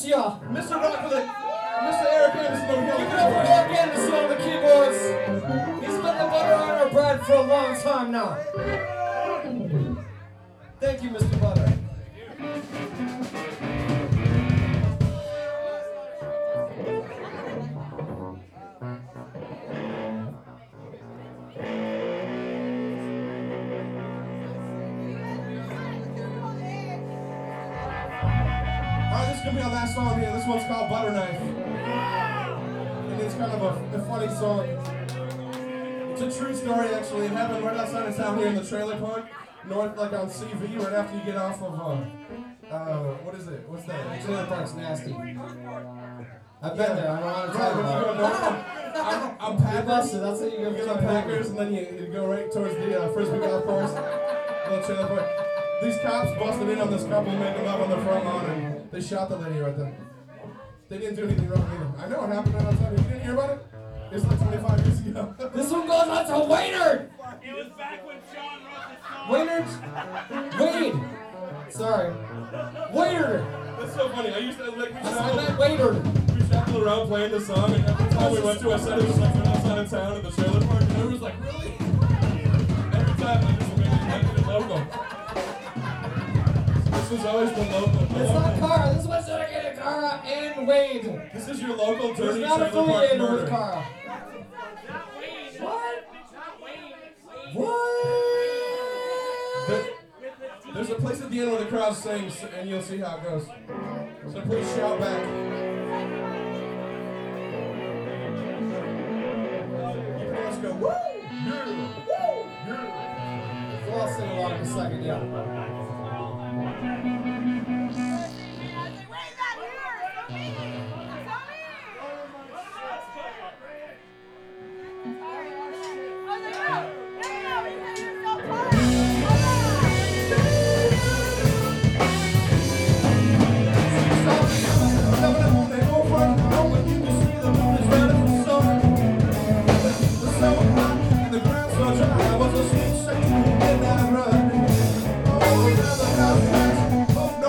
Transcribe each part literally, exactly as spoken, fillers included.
bless ya. Mister Rock with it. Mister Eric Anderson over here. Give it up for Eric Anderson on the keyboards. He's been the butter on our bread for a long time now. Thank you, Mister Butter. Alright, this is gonna be our last song here. This one's called Butter Knife. And it's kind of a, a funny song. It's a true story, actually. It happened right outside of town here in the trailer park, north, like on C V, right after you get off of, uh, uh, what is it? What's that? Trailer park's nasty. I've been Yeah. there. I don't want to Right, talk when you go about north, it. I'm, I'm You Packers. busted. That's how you You go get on Packers, and then you, you go right towards the uh, Frisbee golf course. Little trailer park. These cops busted in on this couple making love on the front lawn, and they shot the lady right there. They didn't do anything wrong either. I know it happened right outside. You didn't hear about it? It was like twenty-five years ago. This one goes out to Waynard. It was back when Sean wrote the song. Waynard. Wade. Sorry. Waynard. That's so funny. I used to like we I shuffled, meant Waynard. we shuffled around playing the song, and every time we went to a set, it was like right outside of town at the trailer park, and everyone was like, "Really?" Every time I just made it local. This was always the local. It's not Cara. This one's dedicated to Cara and Wade. This is your local He's dirty not trailer park affiliated with murder. Cara. Not Wayne. What? Not Wayne. Wayne. What? There- There's a place at the end where the crowd sings, and you'll see how it goes. So please shout back. You can just go, woo! Yeah! Woo! Yeah! Well, I'll sing along in a second, yeah. I was a sweet, sexy midnight run. Oh, now the house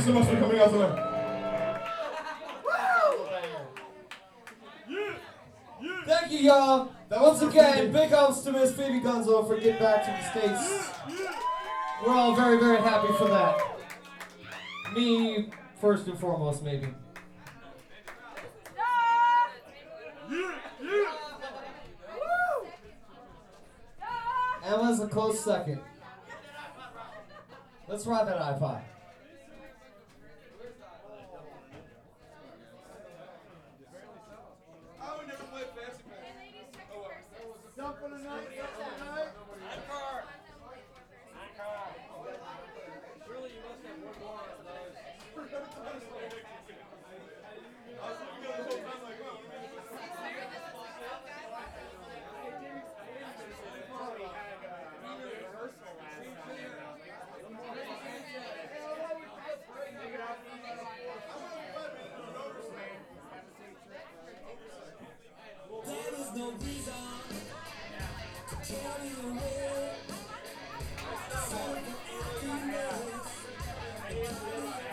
you so much for coming out tonight. Thank you, y'all. That was Once for again, Phoebe. big ups to Miss Phoebe Gunzo for getting back to the States. We're all very, very happy for that. Me, first and foremost, maybe. Emma's a close second. Let's ride that iPod.